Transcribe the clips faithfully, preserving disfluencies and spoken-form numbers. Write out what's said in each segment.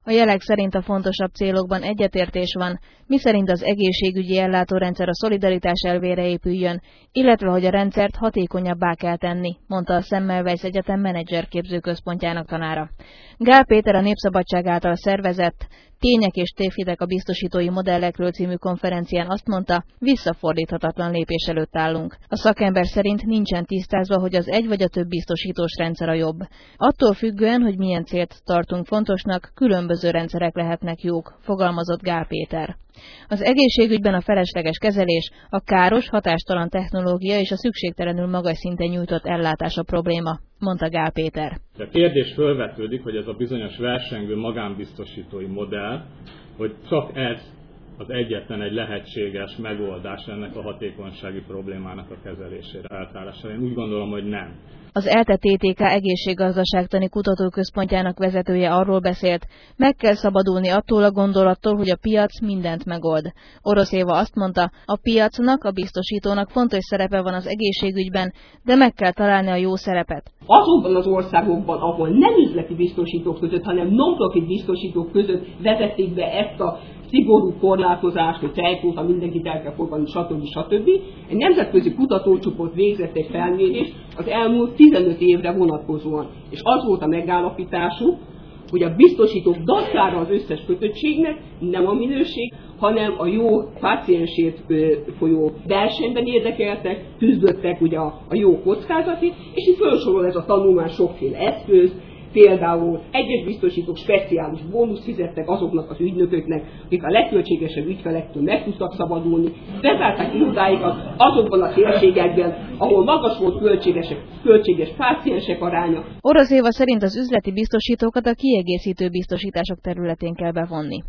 A jelek szerint a fontosabb célokban egyetértés van, miszerint az egészségügyi ellátórendszer a szolidaritás elvére épüljön, illetve hogy a rendszert hatékonyabbá kell tenni, mondta a Semmelweis Egyetem menedzserképző központjának tanára. Gál Péter a Népszabadság által szervezett Tények és tévhitek a biztosítói modellekről című konferencián azt mondta, visszafordíthatatlan lépés előtt állunk. A szakember szerint nincsen tisztázva, hogy az egy vagy a több biztosítós rendszer a jobb. Attól függően, hogy milyen célt tartunk fontosnak, különböző rendszerek lehetnek jók, fogalmazott Gál Péter. Az egészségügyben a felesleges kezelés, a káros, hatástalan technológia és a szükségtelenül magas szinten nyújtott ellátás a probléma, mondta Gál Péter. A kérdés fölvetődik, hogy ez a bizonyos versengő magánbiztosítói modell, hogy csak ez az egyetlen egy lehetséges megoldás ennek a hatékonysági problémának a kezelésére, eltárására. Én úgy gondolom, hogy nem. Az ELTE té té ká egészséggazdaságtani kutatóközpontjának vezetője arról beszélt, meg kell szabadulni attól a gondolattól, hogy a piac mindent megold. Orosz Éva azt mondta, a piacnak, a biztosítónak fontos szerepe van az egészségügyben, de meg kell találni a jó szerepet. Azokban az országokban, ahol nem üzleti biztosítók között, hanem non-profit biztosítók között vezették be ezt a szigorú korlátozást, hogy tejkóta mindenkit el kell fogadni, stb. stb. Egy nemzetközi kutatócsoport végzett egy felmérést az elmúlt tizenöt évre vonatkozóan, és az volt a megállapításuk, hogy a biztosítók dacára az összes kötöttségnek nem a minőség, hanem a jó páciensért folyó versenyben érdekeltek, küzdöttek ugye a, a jó kockázatét, és itt felsorol ez a tanulmány sokféle eszköz, például egyes biztosítók speciális bónusz fizettek azoknak az ügynököknek, akik a legköltségesebb ügyfelektől meg tudtak szabadulni, bezárták irodáikat azokban a térségekben, ahol magas volt költségesek, költséges páciensek aránya. Orosz Éva szerint az üzleti biztosítókat a kiegészítő biztosítások területén kell bevonni.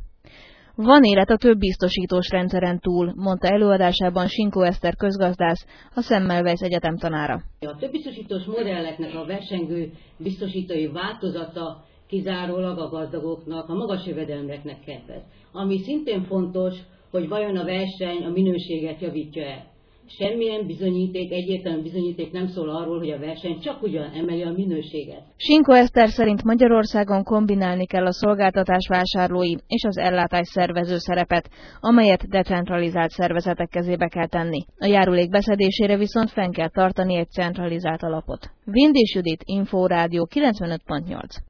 Van élet a több biztosítós rendszeren túl, mondta előadásában Sinkó Eszter közgazdász, a Semmelweis Egyetem tanára. A több biztosítós modelleknek a versengő biztosítói változata kizárólag a gazdagoknak, a magas jövedelmeknek kedvez. Ami szintén fontos, hogy vajon a verseny a minőséget javítja-e. Semmilyen bizonyíték, egyértelmű bizonyíték nem szól arról, hogy a verseny csak ugyan emeli a minőséget. Sinkó Eszter szerint Magyarországon kombinálni kell a szolgáltatás vásárlói és az ellátás szervező szerepet, amelyet decentralizált szervezetek kezébe kell tenni. A járulék beszedésére viszont fenn kell tartani egy centralizált alapot. Vindés Judit, Inforádió kilencvenöt pont nyolc.